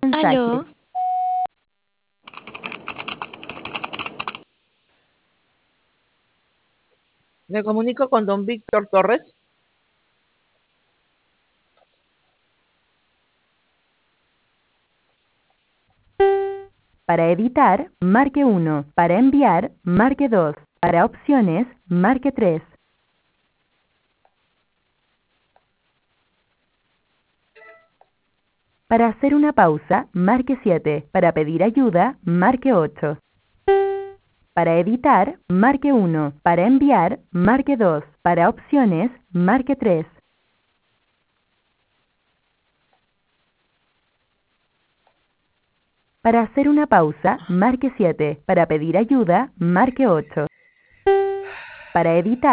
Mensaje. Aló, Me comunico con don Víctor Torres. Para editar, marque 1. Para enviar, marque 2. Para opciones, marque 3. Para hacer una pausa, marque 7. Para pedir ayuda, marque 8. Para editar, marque 1. Para enviar, marque 2. Para opciones, marque 3. Para hacer una pausa, marque 7. Para pedir ayuda, marque 8. Para editar,